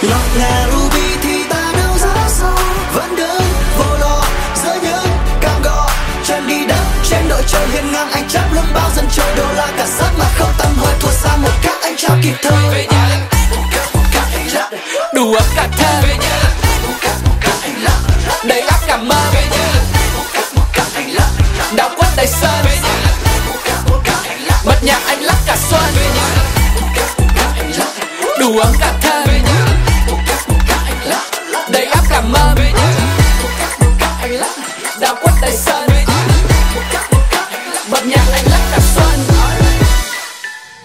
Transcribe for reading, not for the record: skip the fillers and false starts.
ngọt ngà ruby thì ta đâu giá sâu, vẫn đứng vô lo giữa những cam go. Chân đi đất trên đội trời hiên ngang, anh chắp lưng bao dân chơi đô la cả sát mà không tâm hơi thua xa một cách anh trao kịp thời. Về nhà đủ ấm cả thang, về nhà đầy ắp cả mơ, về nhà đau quất đầy sân, về nhà bật nhạc anh lắc cả xuân, về nhà đủ ấm cả